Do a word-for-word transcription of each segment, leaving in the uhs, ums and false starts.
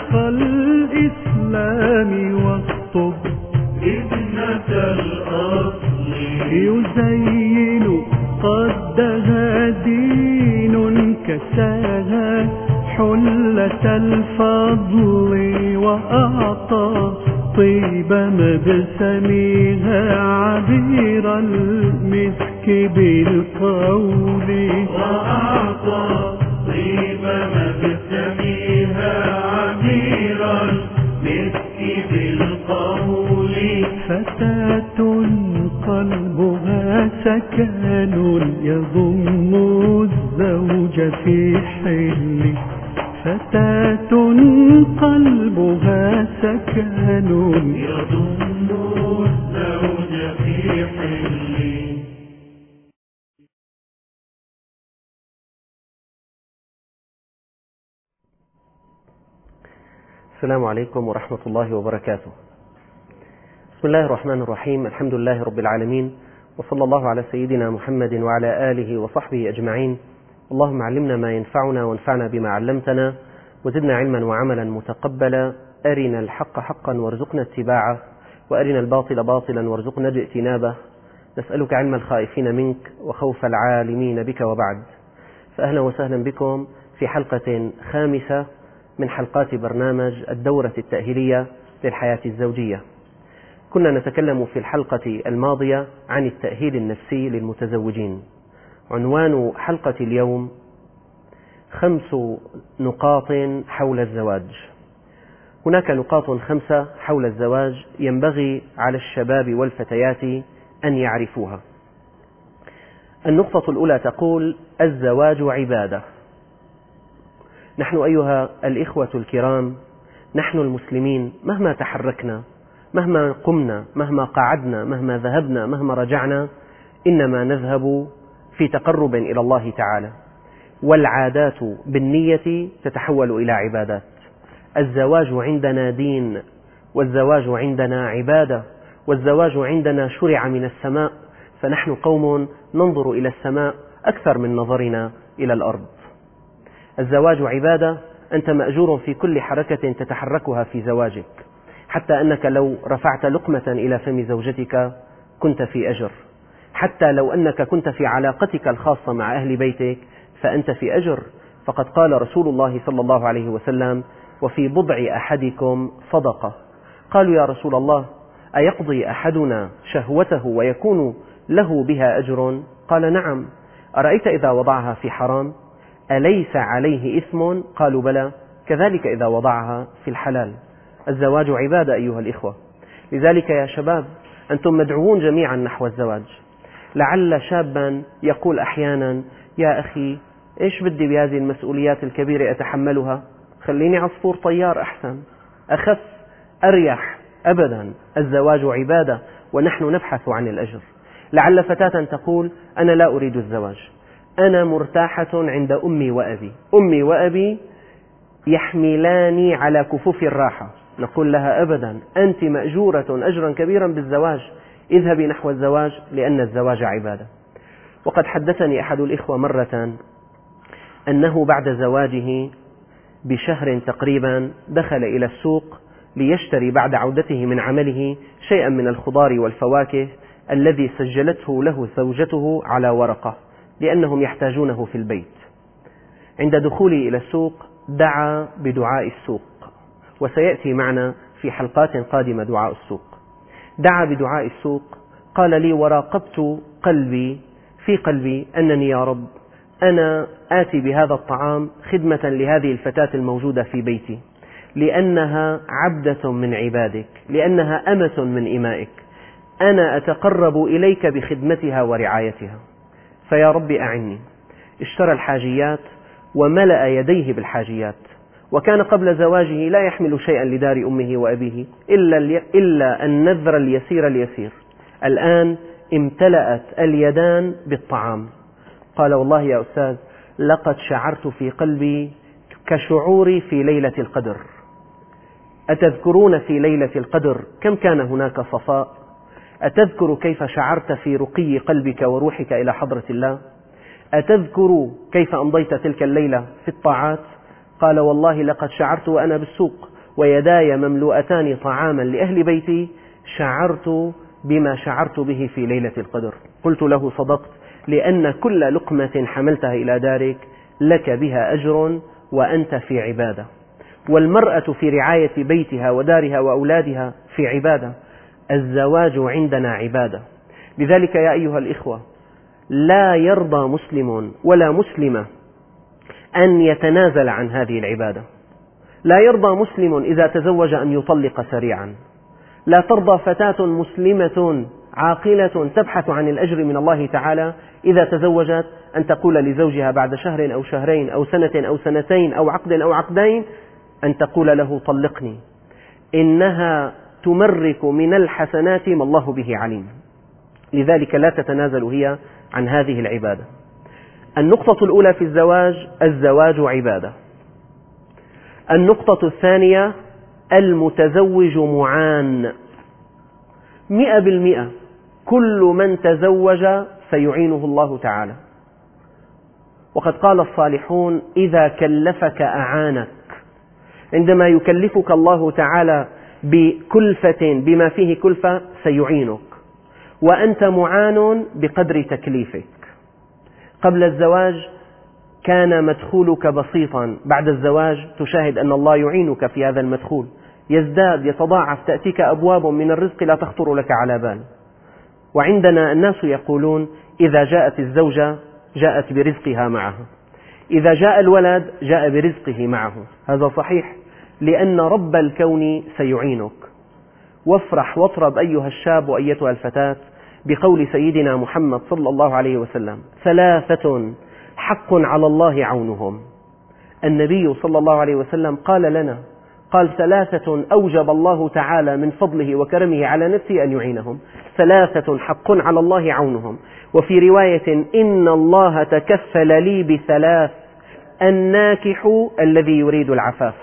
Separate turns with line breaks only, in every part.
أخ الإسلام واخطب
ابنة الأصل
يزين قدها دين كساها حلة الفضل وأعطى طيب مبسمها عبير المسك بالقول
وأعطى طيب مبسمها عبير المسك بالقول
فتاة قلبها سكن يضم الزوج في حل فتاة قلبها سكن
يضم الزوج في حل.
السلام عليكم ورحمة الله وبركاته. بسم الله الرحمن الرحيم. الحمد لله رب العالمين، وصلى الله على سيدنا محمد وعلى آله وصحبه أجمعين. اللهم علمنا ما ينفعنا وانفعنا بما علمتنا وزدنا علما وعملا متقبلا. أرنا الحق حقا وارزقنا اتباعه، وأرنا الباطل باطلا وارزقنا اجتنابه. نسألك علم الخائفين منك وخوف العالمين بك، وبعد. فأهلا وسهلا بكم في حلقة خامسة من حلقات برنامج الدورة التأهيلية للحياة الزوجية. كنا نتكلم في الحلقة الماضية عن التأهيل النفسي للمتزوجين. عنوان حلقة اليوم خمس نقاط حول الزواج. هناك نقاط خمسة حول الزواج ينبغي على الشباب والفتيات أن يعرفوها. النقطة الأولى تقول: الزواج عبادة. نحن أيها الإخوة الكرام، نحن المسلمين مهما تحركنا، مهما قمنا، مهما قعدنا، مهما ذهبنا، مهما رجعنا، إنما نذهب في تقرب إلى الله تعالى، والعادات بالنية تتحول إلى عبادات. الزواج عندنا دين، والزواج عندنا عبادة، والزواج عندنا شرع من السماء، فنحن قوم ننظر إلى السماء أكثر من نظرنا إلى الأرض. الزواج عبادة، أنت مأجور في كل حركة تتحركها في زواجك، حتى أنك لو رفعت لقمة إلى فم زوجتك كنت في أجر، حتى لو أنك كنت في علاقتك الخاصة مع أهل بيتك فأنت في أجر. فقد قال رسول الله صلى الله عليه وسلم: وفي بضع أحدكم صدقة. قالوا: يا رسول الله، أيقضي أحدنا شهوته ويكون له بها أجر؟ قال: نعم. أرأيت إذا وضعها في حرام أليس عليه إثم؟ قالوا: بلى. كذلك إذا وضعها في الحلال. الزواج عبادة أيها الإخوة. لذلك يا شباب، أنتم مدعوون جميعا نحو الزواج. لعل شابا يقول أحيانا: يا أخي، إيش بدي بهذه المسؤوليات الكبيرة أتحملها؟ خليني عصفور طيار أحسن، أخف، أريح. أبدا، الزواج عبادة، ونحن نبحث عن الأجر. لعل فتاة تقول: أنا لا أريد الزواج، أنا مرتاحة عند أمي وأبي، أمي وأبي يحملاني على كفوف الراحة. نقول لها: أبدا، أنت مأجورة أجرا كبيرا بالزواج، اذهبي نحو الزواج، لأن الزواج عبادة. وقد حدثني أحد الإخوة مرة أنه بعد زواجه بشهر تقريبا دخل إلى السوق ليشتري بعد عودته من عمله شيئا من الخضار والفواكه الذي سجلته له زوجته على ورقة، لأنهم يحتاجونه في البيت. عند دخولي إلى السوق دعا بدعاء السوق، وسيأتي معنا في حلقات قادمة دعاء السوق. دعا بدعاء السوق، قال لي: وراقبت قلبي في قلبي أنني يا رب أنا آتي بهذا الطعام خدمة لهذه الفتاة الموجودة في بيتي، لأنها عبدة من عبادك، لأنها أمة من إمائك، أنا أتقرب إليك بخدمتها ورعايتها، فيا رب أعني. اشترى الحاجيات وملأ يديه بالحاجيات، وكان قبل زواجه لا يحمل شيئا لدار أمه وأبيه إلا, إلا النذر اليسير اليسير. الآن امتلأت اليدان بالطعام. قال: والله يا أستاذ، لقد شعرت في قلبي كشعوري في ليلة القدر. أتذكرون في ليلة القدر كم كان هناك صفاء؟ أتذكر كيف شعرت في رقي قلبك وروحك إلى حضرة الله؟ أتذكر كيف أمضيت تلك الليلة في الطاعات؟ قال: والله لقد شعرت وأنا بالسوق ويداي مملوءتان طعاما لأهل بيتي شعرت بما شعرت به في ليلة القدر. قلت له صدقت، لأن كل لقمة حملتها إلى دارك لك بها أجر وأنت في عبادة، والمرأة في رعاية بيتها ودارها وأولادها في عبادة، الزواج عندنا عبادة. لذلك يا أيها الإخوة، لا يرضى مسلم ولا مسلمة أن يتنازل عن هذه العبادة. لا يرضى مسلم إذا تزوج أن يطلق سريعا. لا ترضى فتاة مسلمة عاقلة تبحث عن الأجر من الله تعالى إذا تزوجت أن تقول لزوجها بعد شهر أو شهرين أو سنة أو سنتين أو عقد أو عقدين أن تقول له طلقني، إنها تمرك من الحسنات ما الله به عليم. لذلك لا تتنازل هي عن هذه العبادة. النقطة الأولى في الزواج: الزواج عبادة. النقطة الثانية: المتزوج معان. مئة بالمئة كل من تزوج سيعينه الله تعالى، وقد قال الصالحون: إذا كلفك أعانك. عندما يكلفك الله تعالى بكلفة بما فيه كلفة سيعينك، وأنت معان بقدر تكليفك. قبل الزواج كان مدخولك بسيطا، بعد الزواج تشاهد أن الله يعينك في هذا المدخول، يزداد يتضاعف، تأتيك أبواب من الرزق لا تخطر لك على بال. وعندنا الناس يقولون: إذا جاءت الزوجة جاءت برزقها معها، إذا جاء الولد جاء برزقه معه. هذا صحيح، لأن رب الكون سيعينك. وافرح واطرب أيها الشاب وأيتها الفتاة بقول سيدنا محمد صلى الله عليه وسلم: ثلاثة حق على الله عونهم. النبي صلى الله عليه وسلم قال لنا، قال: ثلاثة أوجب الله تعالى من فضله وكرمه على نفسه أن يعينهم. ثلاثة حق على الله عونهم. وفي رواية: إن الله تكفل لي بثلاث: الناكح الذي يريد العفاف.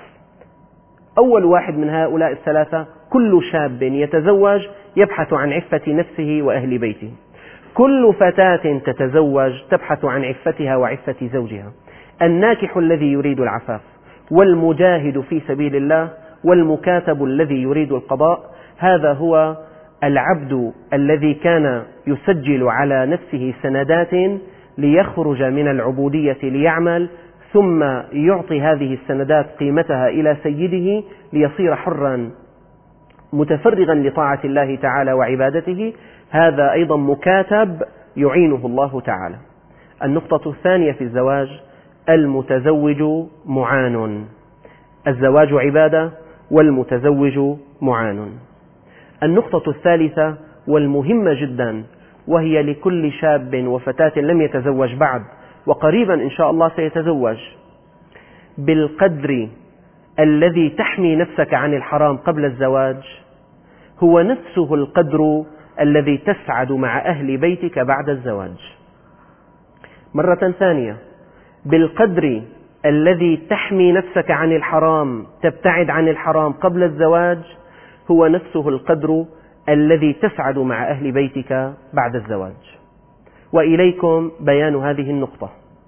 أول واحد من هؤلاء الثلاثة كل شاب يتزوج يبحث عن عفة نفسه وأهل بيته. كل فتاة تتزوج تبحث عن عفتها وعفة زوجها. الناكح الذي يريد العفاف، والمجاهد في سبيل الله، والمكاتب الذي يريد القضاء. هذا هو العبد الذي كان يسجل على نفسه سندات ليخرج من العبودية ليعمل، ثم يعطي هذه السندات قيمتها إلى سيده ليصير حرا متفرغا لطاعة الله تعالى وعبادته. هذا أيضا مكاتب يعينه الله تعالى. النقطة الثانية في الزواج: المتزوج معان. الزواج عبادة والمتزوج معان. النقطة الثالثة والمهمة جدا، وهي لكل شاب وفتاة لم يتزوج بعد وقريبا إن شاء الله سيتزوج: بالقدر الذي تحمي نفسك عن الحرام قبل الزواج هو نفسه القدر الذي تسعد مع أهل بيتك بعد الزواج. مرة ثانية: بالقدر الذي تحمي نفسك عن الحرام، تبتعد عن الحرام قبل الزواج، هو نفسه القدر الذي تسعد مع أهل بيتك بعد الزواج. وإليكم بيان هذه النقطة.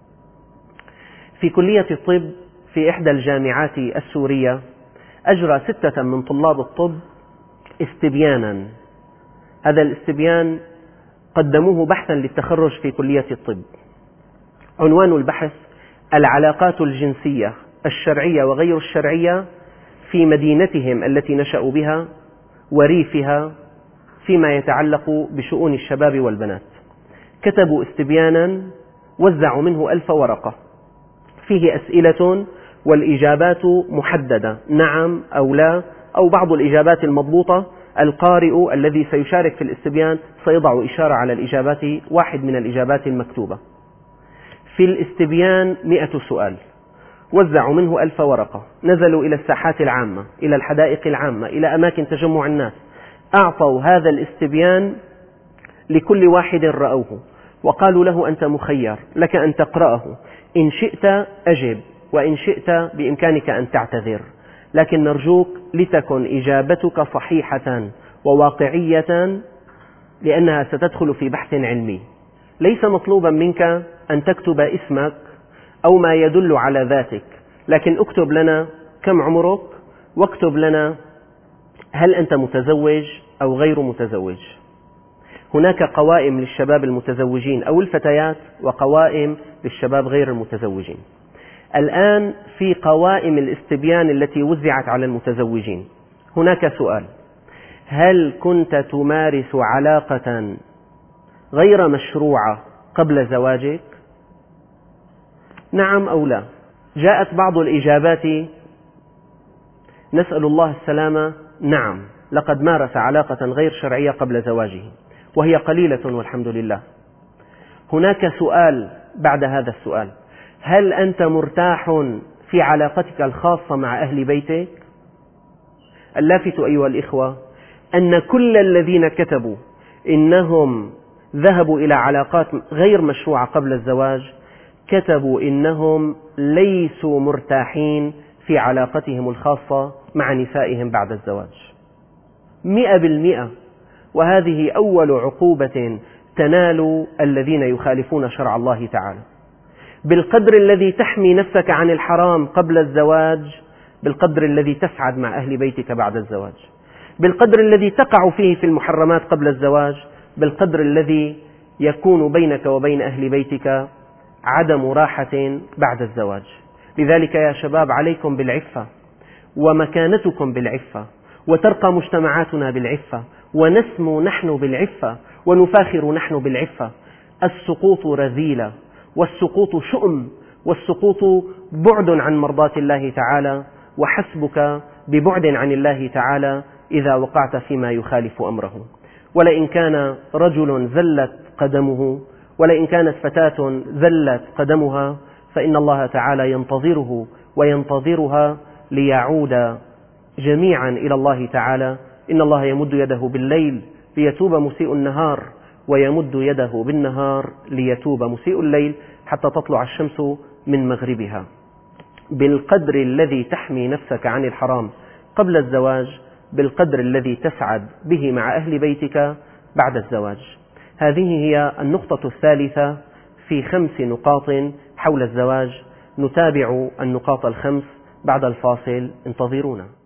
في كلية الطب في إحدى الجامعات السورية أجرى ستة من طلاب الطب استبيانا. هذا الاستبيان قدموه بحثا للتخرج في كلية الطب. عنوان البحث: العلاقات الجنسية الشرعية وغير الشرعية في مدينتهم التي نشأوا بها وريفها فيما يتعلق بشؤون الشباب والبنات. كتبوا استبيانا وزعوا منه ألف ورقة، فيه أسئلة والإجابات محددة، نعم أو لا، أو بعض الإجابات المضبوطة. القارئ الذي سيشارك في الاستبيان سيضع إشارة على الإجابات، واحد من الإجابات المكتوبة. في الاستبيان مئة سؤال، وزعوا منه ألف ورقة، نزلوا إلى الساحات العامة، إلى الحدائق العامة، إلى أماكن تجمع الناس، أعطوا هذا الاستبيان لكل واحد رأوه وقالوا له: أنت مخير، لك أن تقرأه، إن شئت أجب، وإن شئت بإمكانك أن تعتذر، لكن نرجوك لتكن إجابتك صحيحة وواقعية، لأنها ستدخل في بحث علمي. ليس مطلوبا منك أن تكتب اسمك أو ما يدل على ذاتك، لكن اكتب لنا كم عمرك، واكتب لنا هل أنت متزوج أو غير متزوج. هناك قوائم للشباب المتزوجين أو الفتيات وقوائم للشباب غير المتزوجين. الآن في قوائم الاستبيان التي وزعت على المتزوجين هناك سؤال: هل كنت تمارس علاقة غير مشروعة قبل زواجك؟ نعم أو لا. جاءت بعض الإجابات نسأل الله السلامة، نعم لقد مارس علاقة غير شرعية قبل زواجه، وهي قليلة والحمد لله. هناك سؤال بعد هذا السؤال: هل أنت مرتاح في علاقتك الخاصة مع أهل بيتك؟ اللافت أيها الإخوة أن كل الذين كتبوا إنهم ذهبوا إلى علاقات غير مشروعة قبل الزواج كتبوا إنهم ليسوا مرتاحين في علاقتهم الخاصة مع نسائهم بعد الزواج مئة بالمئة. وهذه أول عقوبة تنال الذين يخالفون شرع الله تعالى. بالقدر الذي تحمي نفسك عن الحرام قبل الزواج بالقدر الذي تسعد مع أهل بيتك بعد الزواج، بالقدر الذي تقع فيه في المحرمات قبل الزواج بالقدر الذي يكون بينك وبين أهل بيتك عدم راحة بعد الزواج. لذلك يا شباب عليكم بالعفة، ومكانتكم بالعفة، وترقى مجتمعاتنا بالعفة، ونسمو نحن بالعفة، ونفاخر نحن بالعفة. السقوط رذيلة، والسقوط شؤم، والسقوط بعد عن مرضاة الله تعالى، وحسبك ببعد عن الله تعالى إذا وقعت فيما يخالف أمره. ولئن كان رجل ذلت قدمه، ولئن كانت فتاة ذلت قدمها، فإن الله تعالى ينتظره وينتظرها ليعود جميعا إلى الله تعالى. إن الله يمد يده بالليل ليتوب مسيء النهار، ويمد يده بالنهار ليتوب مسيء الليل، حتى تطلع الشمس من مغربها. بالقدر الذي تحمي نفسك عن الحرام قبل الزواج بالقدر الذي تسعد به مع أهل بيتك بعد الزواج. هذه هي النقطة الثالثة في خمس نقاط حول الزواج. نتابع النقاط الخمس بعد الفاصل، انتظرونا.